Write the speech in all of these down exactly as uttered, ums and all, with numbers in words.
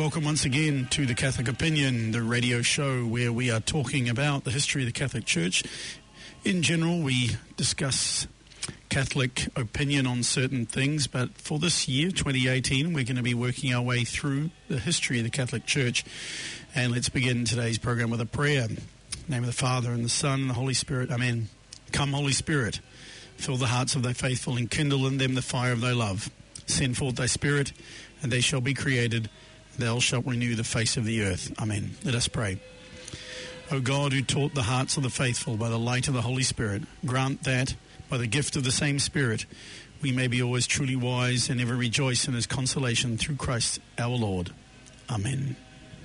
welcome once again to The Catholic Opinion, the radio show where we are talking about the history of the Catholic Church. In general, we discuss Catholic opinion on certain things, but for this year, twenty eighteen, we're going to be working our way through the history of the Catholic Church. And let's begin today's program with a prayer. In the name of the Father, and the Son, and the Holy Spirit. Amen. Come, Holy Spirit, fill the hearts of thy faithful, and kindle in them the fire of thy love. Send forth thy Spirit, and they shall be created. Thou shalt renew the face of the earth. Amen. Let us pray. O God, who taught the hearts of the faithful by the light of the Holy Spirit, grant that, by the gift of the same Spirit, we may be always truly wise and ever rejoice in his consolation through Christ our Lord. Amen.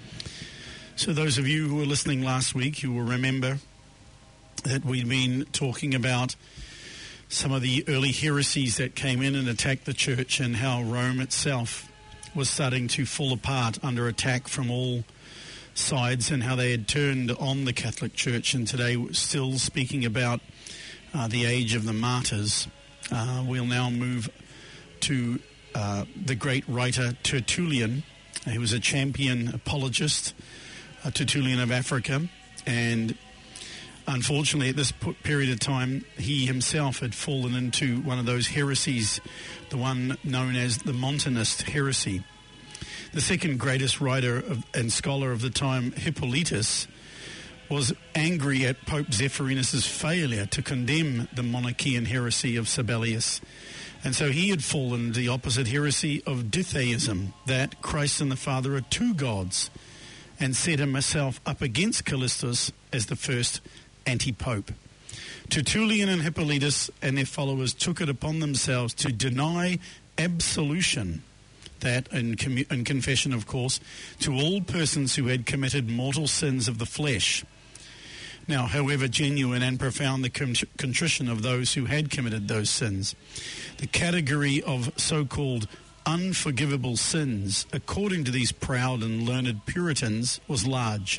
So those of you who were listening last week, you will remember that we'd been talking about some of the early heresies that came in and attacked the church, and how Rome itself was starting to fall apart under attack from all sides, and how they had turned on the Catholic Church. And today we're still speaking about uh, the age of the martyrs. Uh, we'll now move to uh, the great writer Tertullian. He was a champion apologist, a Tertullian of Africa, and unfortunately at this period of time he himself had fallen into one of those heresies, the one known as the Montanist heresy. The second greatest writer of, and scholar of the time, Hippolytus, was angry at Pope Zephyrinus' failure to condemn the Monarchian heresy of Sabellius. And so he had fallen into the opposite heresy of Ditheism, that Christ and the Father are two gods, and set himself up against Callistus as the first anti-pope. Tertullian and Hippolytus and their followers took it upon themselves to deny absolution, that in, commu- in confession, of course, to all persons who had committed mortal sins of the flesh. Now, however genuine and profound the contrition of those who had committed those sins, the category of so-called unforgivable sins, according to these proud and learned Puritans, was large.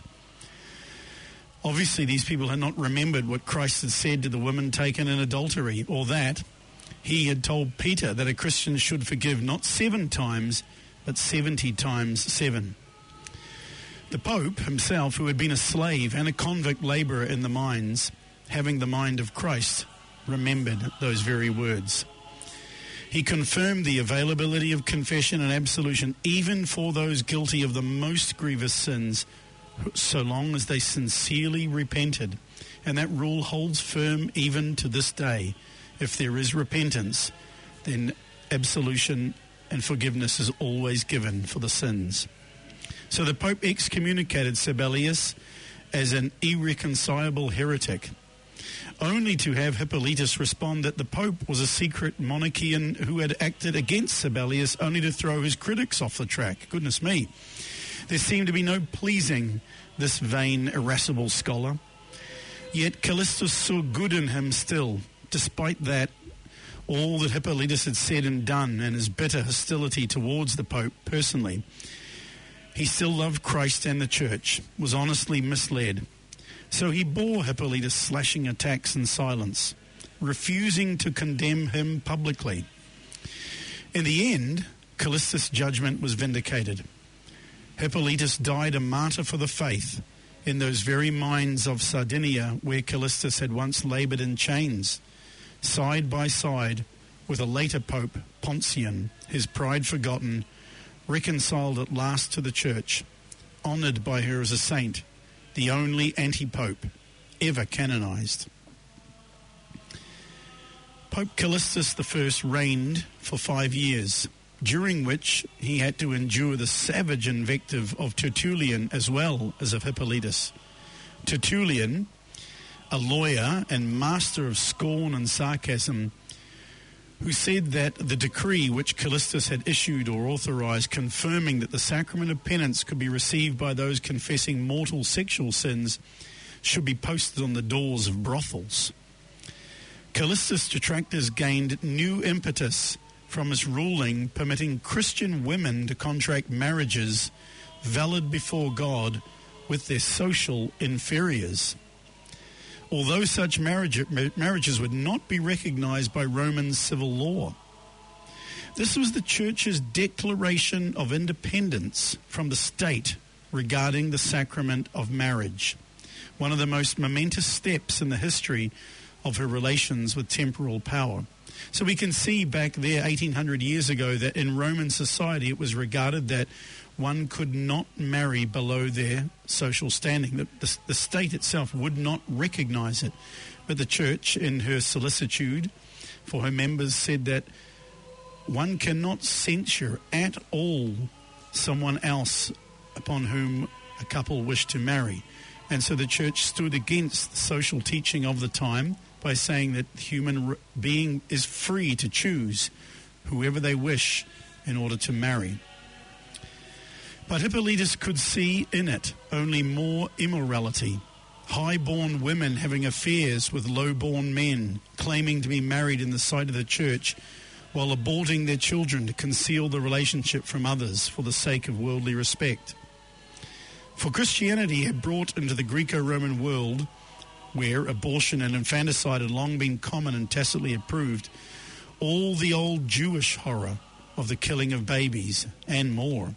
Obviously, these people had not remembered what Christ had said to the woman taken in adultery, or that he had told Peter that a Christian should forgive not seven times, but seventy times seven. The Pope himself, who had been a slave and a convict labourer in the mines, having the mind of Christ, remembered those very words. He confirmed the availability of confession and absolution even for those guilty of the most grievous sins, so long as they sincerely repented. And that rule holds firm even to this day. If there is repentance, then absolution and forgiveness is always given for the sins. So the Pope excommunicated Sabellius as an irreconcilable heretic, only to have Hippolytus respond that the Pope was a secret monarchian who had acted against Sabellius, only to throw his critics off the track. Goodness me. There seemed to be no pleasing this vain, irascible scholar. Yet Callistus saw good in him still, despite that, all that Hippolytus had said and done, and his bitter hostility towards the Pope personally. He still loved Christ and the Church, was honestly misled. So he bore Hippolytus' slashing attacks in silence, refusing to condemn him publicly. In the end, Callistus' judgment was vindicated. Hippolytus died a martyr for the faith in those very mines of Sardinia where Callistus had once laboured in chains, side by side with a later pope, Poncian, his pride forgotten, reconciled at last to the Church, honoured by her as a saint, the only anti-pope ever canonised. Pope Callistus the First reigned for five years, during which he had to endure the savage invective of Tertullian as well as of Hippolytus. Tertullian, a lawyer and master of scorn and sarcasm, who said that the decree which Callistus had issued or authorized confirming that the sacrament of penance could be received by those confessing mortal sexual sins should be posted on the doors of brothels. Callistus' detractors gained new impetus from his ruling permitting Christian women to contract marriages valid before God with their social inferiors. Although such marriage, marriages would not be recognized by Roman civil law. This was the church's declaration of independence from the state regarding the sacrament of marriage, one of the most momentous steps in the history of her relations with temporal power. So we can see back there eighteen hundred years ago that in Roman society it was regarded that one could not marry below their social standing. The, the, the state itself would not recognize it. But the church, in her solicitude for her members, said that one cannot censure at all someone else upon whom a couple wished to marry. And so the church stood against the social teaching of the time by saying that the human being is free to choose whoever they wish in order to marry. But Hippolytus could see in it only more immorality. High-born women having affairs with low-born men, claiming to be married in the sight of the church, while aborting their children to conceal the relationship from others for the sake of worldly respect. For Christianity had brought into the Greco-Roman world, where abortion and infanticide had long been common and tacitly approved, all the old Jewish horror of the killing of babies and more.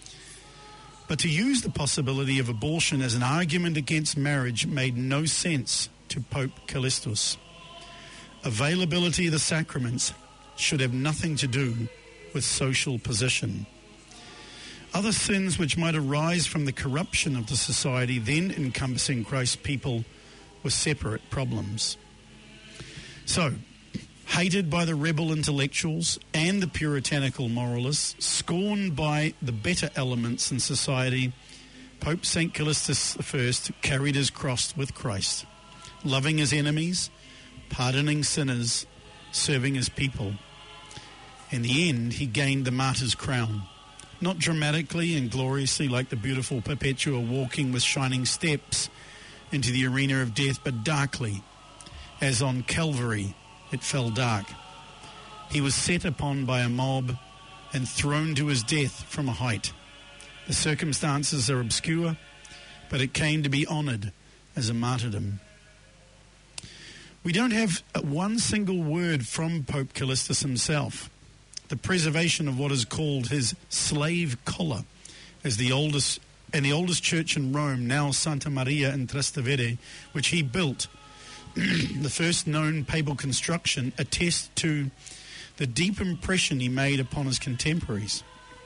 But to use the possibility of abortion as an argument against marriage made no sense to Pope Callistus. Availability of the sacraments should have nothing to do with social position. Other sins which might arise from the corruption of the society then encompassing Christ's people were separate problems. So, hated by the rebel intellectuals and the puritanical moralists, scorned by the better elements in society, Pope Saint Callistus the First carried his cross with Christ, loving his enemies, pardoning sinners, serving his people. In the end, he gained the martyr's crown, not dramatically and gloriously like the beautiful Perpetua walking with shining steps into the arena of death, but darkly, as on Calvary it fell dark. He was set upon by a mob and thrown to his death from a height. The circumstances are obscure, but it came to be honoured as a martyrdom. We don't have one single word from Pope Callistus himself. The preservation of what is called his slave collar as the oldest and the oldest church in Rome, now Santa Maria in Trastevere, which he built, the first known papal construction, attests to the deep impression he made upon his contemporaries.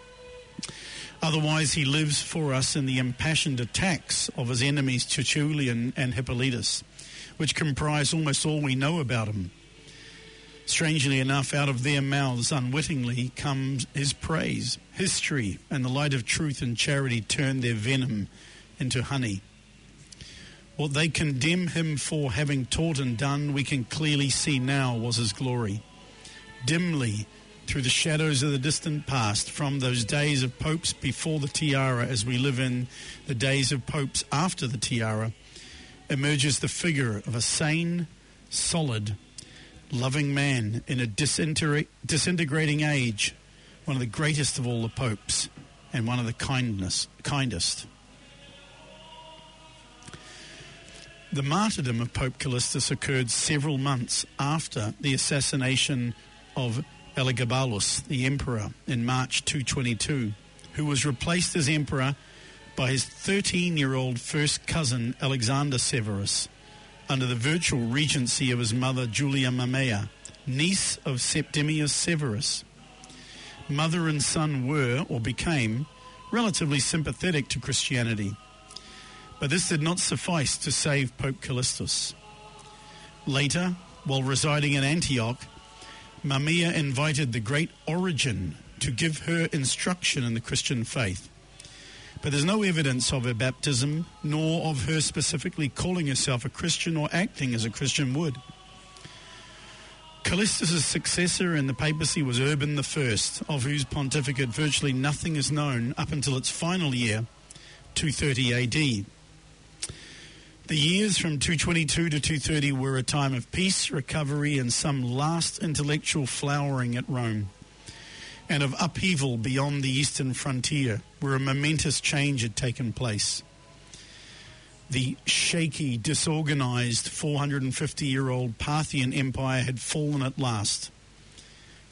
Otherwise, he lives for us in the impassioned attacks of his enemies Tertullian and Hippolytus, which comprise almost all we know about him. Strangely enough, out of their mouths unwittingly comes his praise. History and the light of truth and charity turn their venom into honey. What they condemn him for having taught and done, we can clearly see now was his glory. Dimly, through the shadows of the distant past, from those days of popes before the tiara as we live in the days of popes after the tiara, emerges the figure of a sane, solid, loving man in a disintegra- disintegrating age, one of the greatest of all the popes and one of the kindness, kindest. The martyrdom of Pope Callistus occurred several months after the assassination of Elagabalus, the emperor, in March two twenty-two, who was replaced as emperor by his thirteen-year-old first cousin Alexander Severus, under the virtual regency of his mother Julia Mamaea, niece of Septimius Severus. Mother and son were, or became, relatively sympathetic to Christianity. But this did not suffice to save Pope Callistus. Later, while residing in Antioch, Mamaea invited the great Origen to give her instruction in the Christian faith. But there's no evidence of her baptism, nor of her specifically calling herself a Christian or acting as a Christian would. Callistus' successor in the papacy was Urban the First, of whose pontificate virtually nothing is known up until its final year, two thirty A D. The years from two twenty-two to two thirty were a time of peace, recovery, and some last intellectual flowering at Rome, and of upheaval beyond the eastern frontier, where a momentous change had taken place. The shaky, disorganized four hundred fifty-year-old Parthian Empire had fallen at last.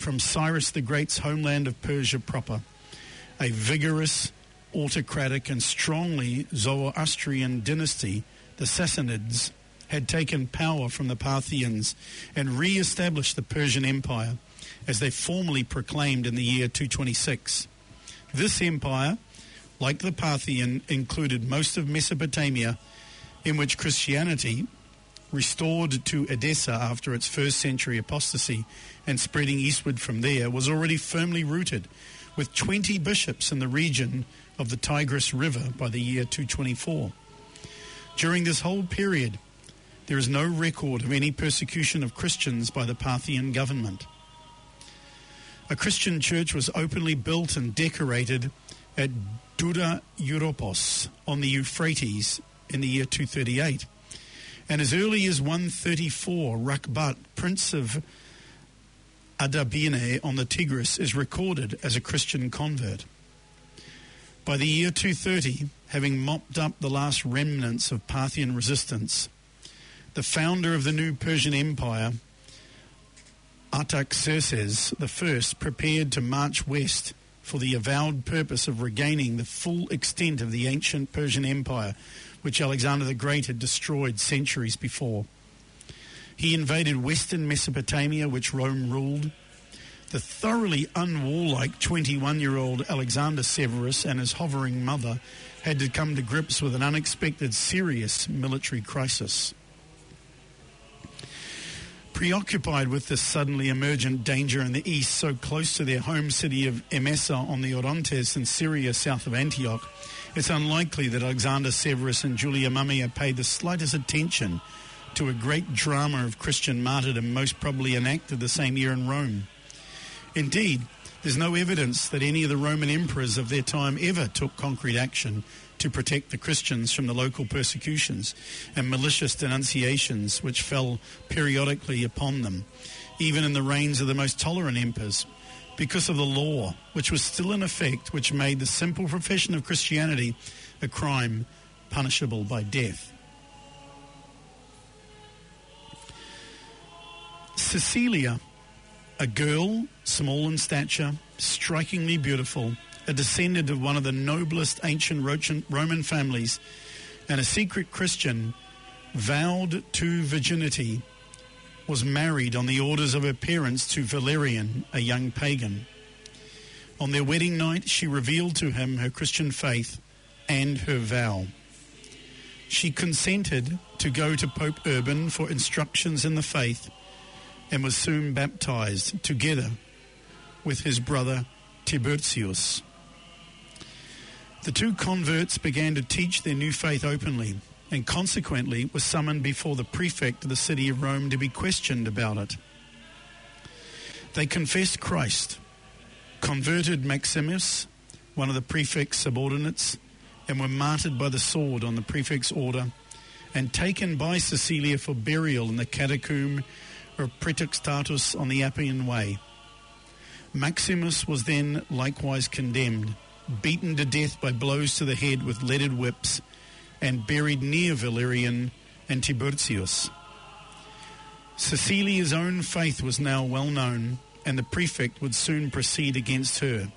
from Cyrus the Great's homeland of Persia proper, a vigorous, autocratic and strongly Zoroastrian dynasty, the Sassanids, had taken power from the Parthians and re-established the Persian Empire, as they formally proclaimed in the year two twenty-six. This empire, like the Parthian, included most of Mesopotamia, in which Christianity, restored to Edessa after its first century apostasy and spreading eastward from there, was already firmly rooted, with twenty bishops in the region of the Tigris River by the year two twenty-four. During this whole period, there is no record of any persecution of Christians by the Parthian government. A Christian church was openly built and decorated at Douda Europos on the Euphrates in the year two thirty-eight. And as early as one thirty-four, Rakbat, prince of Adabine on the Tigris, is recorded as a Christian convert. By the year two thirty, having mopped up the last remnants of Parthian resistance, the founder of the new Persian Empire, Artaxerxes the First, prepared to march west for the avowed purpose of regaining the full extent of the ancient Persian Empire, which Alexander the Great had destroyed centuries before. He invaded western Mesopotamia, which Rome ruled. The thoroughly unwarlike twenty-one-year-old Alexander Severus and his hovering mother had to come to grips with an unexpected serious military crisis. Preoccupied with this suddenly emergent danger in the east, so close to their home city of Emesa on the Orontes in Syria south of Antioch, it's unlikely that Alexander Severus and Julia Mumia paid the slightest attention to a great drama of Christian martyrdom most probably enacted the same year in Rome. Indeed, there's no evidence that any of the Roman emperors of their time ever took concrete action to protect the Christians from the local persecutions and malicious denunciations which fell periodically upon them, even in the reigns of the most tolerant emperors, because of the law, which was still in effect, which made the simple profession of Christianity a crime punishable by death. Cecilia, a girl, small in stature, strikingly beautiful, a descendant of one of the noblest ancient Roman families, and a secret Christian, vowed to virginity, was married on the orders of her parents to Valerian, a young pagan. On their wedding night, she revealed to him her Christian faith and her vow. She consented to go to Pope Urban for instructions in the faith and was soon baptized together with his brother Tiburtius. The two converts began to teach their new faith openly and consequently were summoned before the prefect of the city of Rome to be questioned about it. They confessed Christ, converted Maximus, one of the prefect's subordinates, and were martyred by the sword on the prefect's order and taken by Cecilia for burial in the catacomb of Praetextatus on the Appian Way. Maximus was then likewise condemned, beaten to death by blows to the head with leaded whips, and buried near Valerian and Tiburtius. Cecilia's own faith was now well known, and the prefect would soon proceed against her.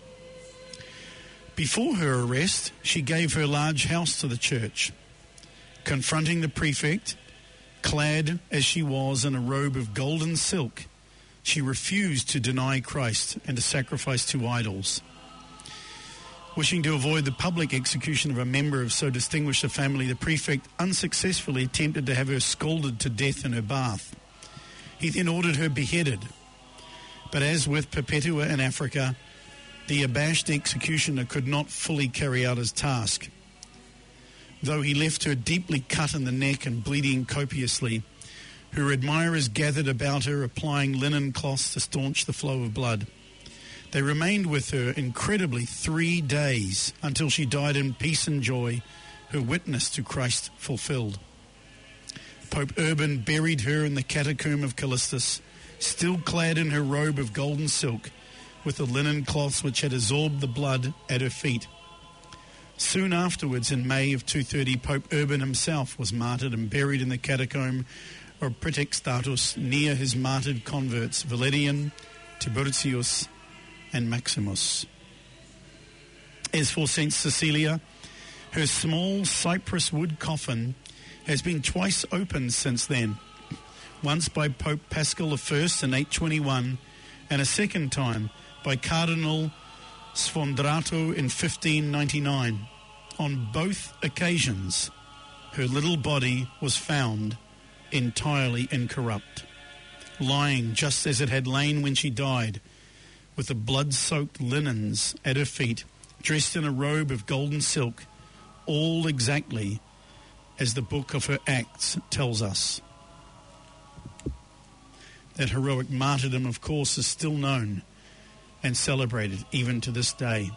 Before her arrest, she gave her large house to the church. Confronting the prefect, clad as she was in a robe of golden silk, she refused to deny Christ and to sacrifice to idols. Wishing to avoid the public execution of a member of so distinguished a family, the prefect unsuccessfully attempted to have her scalded to death in her bath. He then ordered her beheaded. But as with Perpetua in Africa, the abashed executioner could not fully carry out his task. Though he left her deeply cut in the neck and bleeding copiously, her admirers gathered about her, applying linen cloths to staunch the flow of blood. They remained with her incredibly three days until she died in peace and joy, her witness to Christ fulfilled. Pope Urban buried her in the catacomb of Callistus, still clad in her robe of golden silk, with the linen cloths which had absorbed the blood at her feet. Soon afterwards, in May of two thirty, Pope Urban himself was martyred and buried in the catacomb of Praetextatus near his martyred converts Valerian Tiburtius, and Maximus. As for Saint Cecilia, her small cypress wood coffin has been twice opened since then, once by Pope Paschal the First in eight twenty-one, and a second time by Cardinal Sfondrato in fifteen ninety-nine. On both occasions, her little body was found entirely incorrupt, lying just as it had lain when she died, with the blood-soaked linens at her feet, dressed in a robe of golden silk, all exactly as the book of her Acts tells us. That heroic martyrdom, of course, is still known and celebrated even to this day.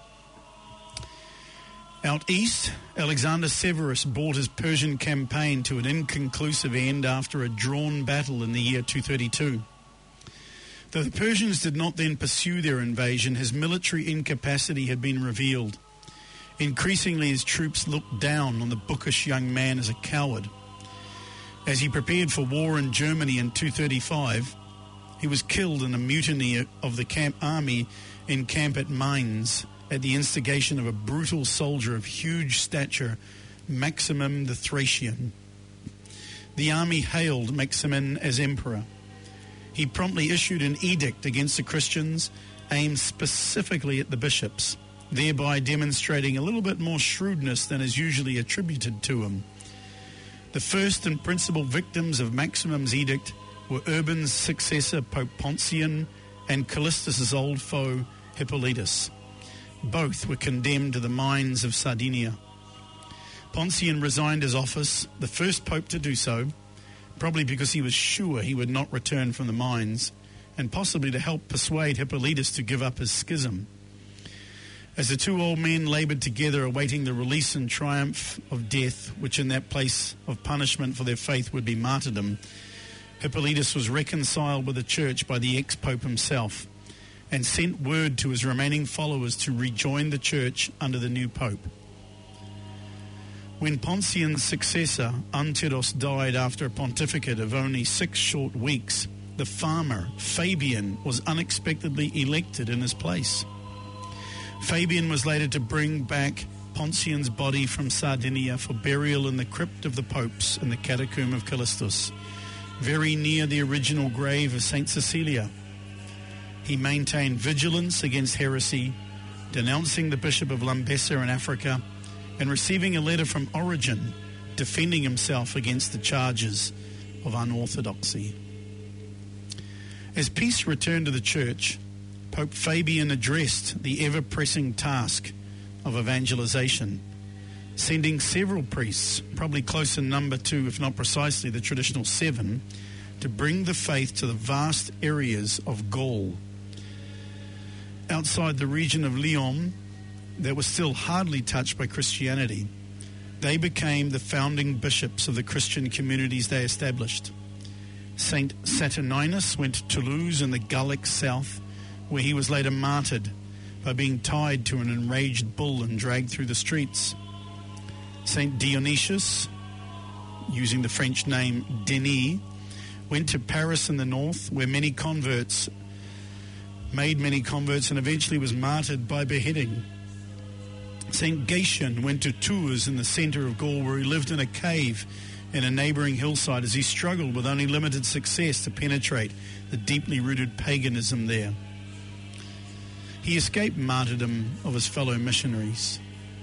Out east, Alexander Severus brought his Persian campaign to an inconclusive end after a drawn battle in the year two thirty-two. Though the Persians did not then pursue their invasion, his military incapacity had been revealed. Increasingly, his troops looked down on the bookish young man as a coward. As he prepared for war in Germany in two thirty-five, he was killed in a mutiny of the camp army in camp at Mainz at the instigation of a brutal soldier of huge stature, Maximin the Thracian. The army hailed Maximin as emperor. He promptly issued an edict against the Christians aimed specifically at the bishops, thereby demonstrating a little bit more shrewdness than is usually attributed to him. The first and principal victims of Maximin's edict were Urban's successor, Pope Pontian, and Callistus' old foe, Hippolytus. Both were condemned to the mines of Sardinia. Pontian resigned his office, the first pope to do so, probably because he was sure he would not return from the mines, and possibly to help persuade Hippolytus to give up his schism. As the two old men laboured together, awaiting the release and triumph of death, which in that place of punishment for their faith would be martyrdom, Hippolytus was reconciled with the church by the ex-pope himself and sent word to his remaining followers to rejoin the church under the new pope. When Pontian's successor, Antiros, died after a pontificate of only six short weeks, the farmer, Fabian, was unexpectedly elected in his place. Fabian was later to bring back Pontian's body from Sardinia for burial in the crypt of the popes in the catacomb of Callistus, very near the original grave of Saint Cecilia. He maintained vigilance against heresy, denouncing the Bishop of Lambessa in Africa, and receiving a letter from Origen defending himself against the charges of unorthodoxy. As peace returned to the church, Pope Fabian addressed the ever-pressing task of evangelization, sending several priests, probably close in number to, if not precisely, the traditional seven, to bring the faith to the vast areas of Gaul. Outside the region of Lyon, that was still hardly touched by Christianity, they became the founding bishops of the Christian communities they established. Saint Saturninus went to Toulouse in the Gallic south, where he was later martyred by being tied to an enraged bull and dragged through the streets. Saint Dionysius, using the French name Denis, went to Paris in the north, where many converts made many converts and eventually was martyred by beheading. Saint Gatian went to Tours in the centre of Gaul, where he lived in a cave in a neighbouring hillside as he struggled with only limited success to penetrate the deeply rooted paganism there. He escaped martyrdom of his fellow missionaries.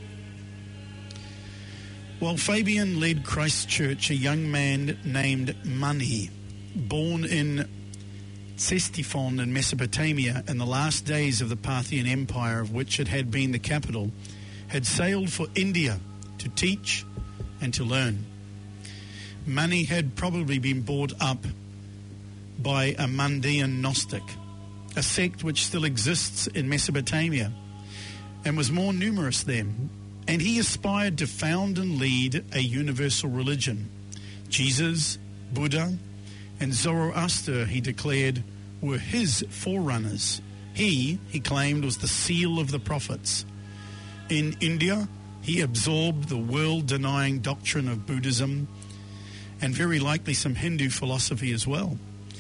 While Fabian led Christ's church, a young man named Mani, born in Ctesiphon in Mesopotamia in the last days of the Parthian Empire, of which it had been the capital, had sailed for India to teach and to learn. Mani had probably been brought up by a Mandean Gnostic, a sect which still exists in Mesopotamia and was more numerous then, and he aspired to found and lead a universal religion. Jesus, Buddha, and Zoroaster, he declared, were his forerunners. He, he claimed, was the seal of the prophets. In India, he absorbed the world-denying doctrine of Buddhism and very likely some Hindu philosophy as well.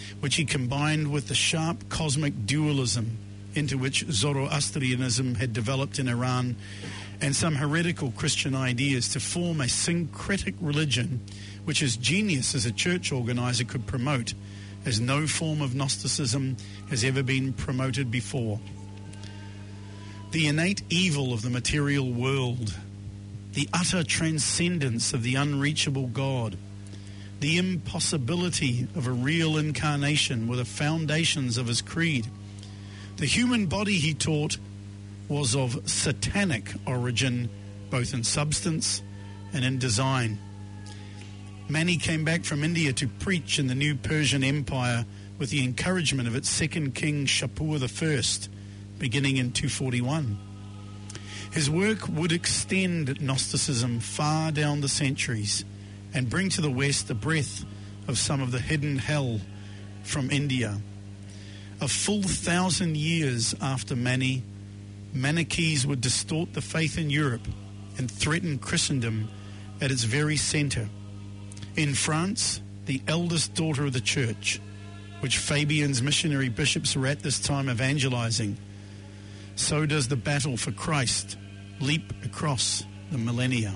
which he combined with the sharp cosmic dualism into which Zoroastrianism had developed in Iran and some heretical Christian ideas to form a syncretic religion which his genius as a church organizer could promote as no form of Gnosticism has ever been promoted before. The innate evil of the material world, the utter transcendence of the unreachable God, the impossibility of a real incarnation were the foundations of his creed. The human body, he taught, was of satanic origin, both in substance and in design. Mani came back from India to preach in the new Persian Empire with the encouragement of its second king, Shapur the First, beginning in two forty-one. His work would extend Gnosticism far down the centuries and bring to the West the breath of some of the hidden hell from India. A full thousand years after Mani, Manichaees would distort the faith in Europe and threaten Christendom at its very centre. In France, the eldest daughter of the church, which Fabian's missionary bishops were at this time evangelizing, so does the battle for Christ leap across the millennia.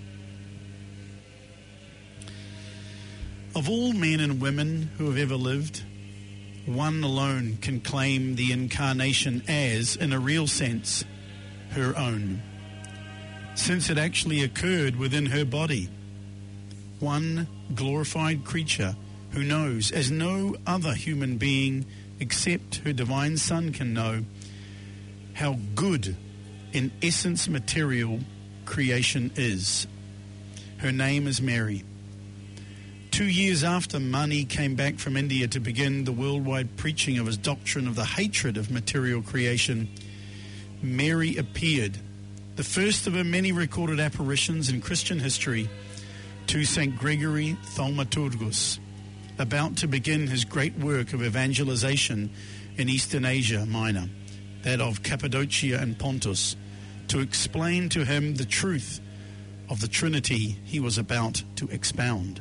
Of all men and women who have ever lived, one alone can claim the incarnation as, in a real sense, her own, since it actually occurred within her body. One glorified creature who knows, as no other human being except her divine Son can know, how good, in essence material, creation is. Her name is Mary. Two years after Mani came back from India to begin the worldwide preaching of his doctrine of the hatred of material creation, Mary appeared, the first of her many recorded apparitions in Christian history, to Saint Gregory Thaumaturgus, about to begin his great work of evangelization in Eastern Asia Minor, that of Cappadocia and Pontus, to explain to him the truth of the Trinity he was about to expound.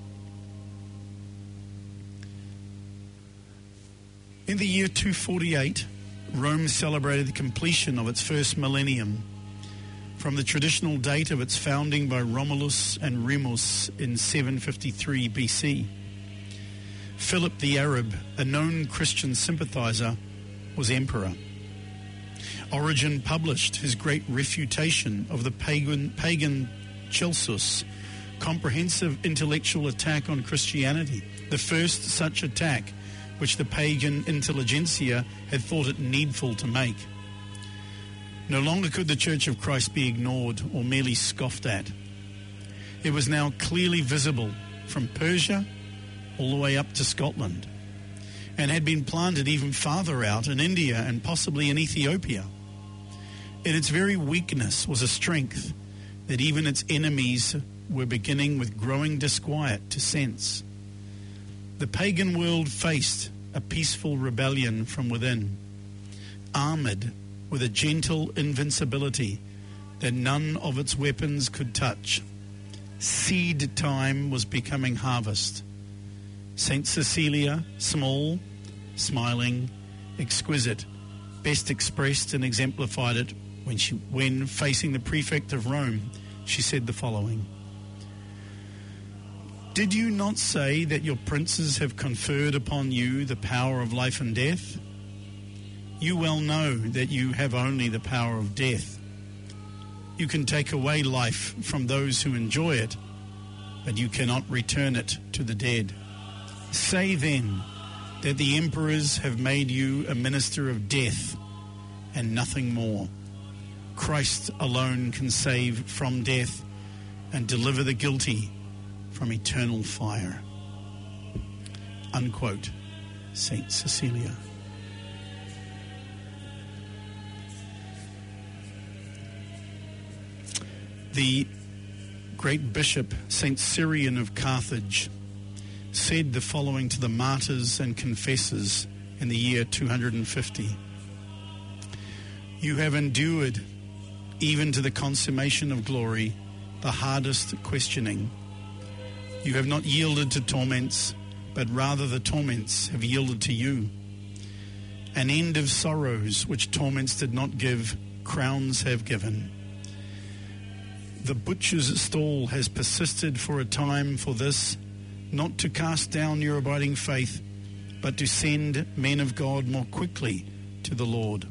In the year two forty-eight, Rome celebrated the completion of its first millennium, from the traditional date of its founding by Romulus and Remus in seven fifty-three B C. Philip the Arab, a known Christian sympathizer, was emperor. Origen published his great refutation of the pagan, pagan Celsus, comprehensive intellectual attack on Christianity, the first such attack which the pagan intelligentsia had thought it needful to make. No longer could the Church of Christ be ignored or merely scoffed at. It was now clearly visible from Persia all the way up to Scotland, and had been planted even farther out in India and possibly in Ethiopia. In its very weakness was a strength that even its enemies were beginning with growing disquiet to sense. The pagan world faced a peaceful rebellion from within, armoured with a gentle invincibility that none of its weapons could touch. Seed time was becoming harvest. Saint Cecilia, small, smiling, exquisite, best expressed and exemplified it when she, when facing the prefect of Rome, she said the following: "Did you not say that your princes have conferred upon you the power of life and death? You well know that you have only the power of death. You can take away life from those who enjoy it, but you cannot return it to the dead. Say then that the emperors have made you a minister of death and nothing more. Christ alone can save from death and deliver the guilty from eternal fire." Unquote. Saint Cecilia. The great bishop, Saint Cyrian of Carthage, said the following to the martyrs and confessors in the year two hundred fifty. "You have endured, even to the consummation of glory, the hardest questioning. You have not yielded to torments, but rather the torments have yielded to you. An end of sorrows which torments did not give, crowns have given. The butcher's stall has persisted for a time for this, not to cast down your abiding faith, but to send men of God more quickly to the Lord.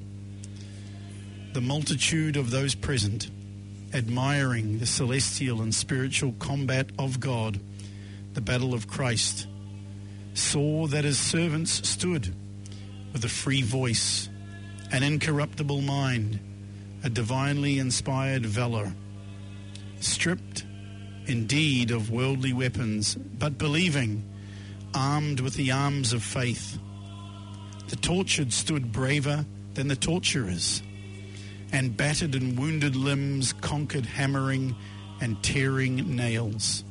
The multitude of those present, admiring the celestial and spiritual combat of God, the battle of Christ, saw that his servants stood with a free voice, an incorruptible mind, a divinely inspired valor, stripped indeed of worldly weapons, but believing, armed with the arms of faith. The tortured stood braver than the torturers, and battered and wounded limbs conquered hammering and tearing nails.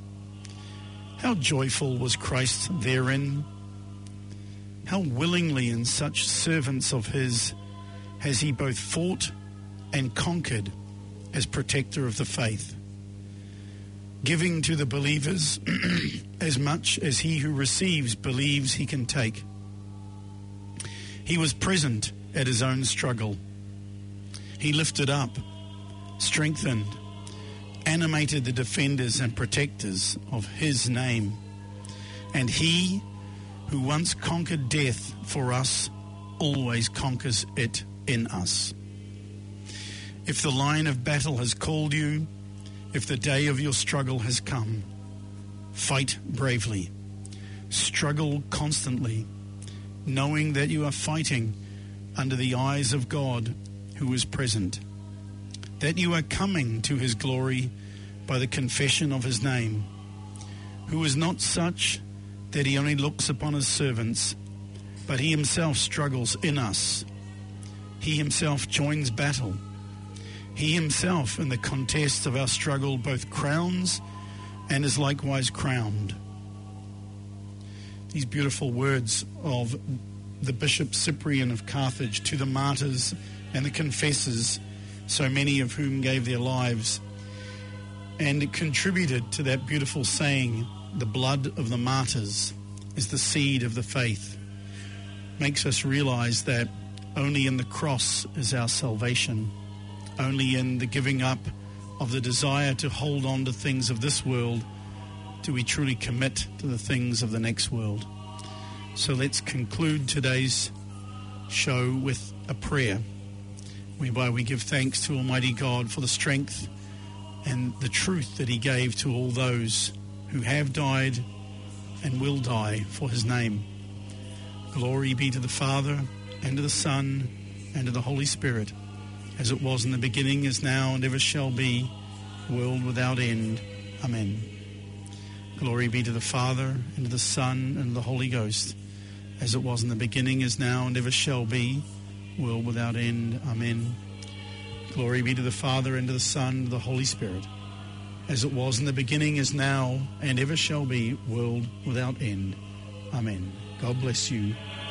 How joyful was Christ therein! How willingly in such servants of his has he both fought and conquered as protector of the faith, giving to the believers as much as he who receives believes he can take. He was present at his own struggle. He lifted up, strengthened, animated the defenders and protectors of his name. And he who once conquered death for us always conquers it in us. If the line of battle has called you, if the day of your struggle has come, fight bravely, struggle constantly, knowing that you are fighting under the eyes of God who is present, that you are coming to his glory by the confession of his name, who is not such that he only looks upon his servants, but he himself struggles in us. He himself joins battle. He himself in the contest of our struggle both crowns and is likewise crowned. These beautiful words of the Bishop Cyprian of Carthage to the martyrs and the confessors, so many of whom gave their lives, and it contributed to that beautiful saying, the blood of the martyrs is the seed of the faith, makes us realize that only in the cross is our salvation. Only in the giving up of the desire to hold on to things of this world do we truly commit to the things of the next world. So let's conclude today's show with a prayer, whereby we give thanks to Almighty God for the strength and the truth that he gave to all those who have died and will die for his name. Glory be to the Father, and to the Son, and to the Holy Spirit, as it was in the beginning, is now, and ever shall be, world without end. Amen. Glory be to the Father, and to the Son, and to the Holy Ghost, as it was in the beginning, is now, and ever shall be, world without end. Amen. Glory be to the Father, and to the Son, and to the Holy Spirit, as it was in the beginning, is now, and ever shall be, world without end. Amen. God bless you.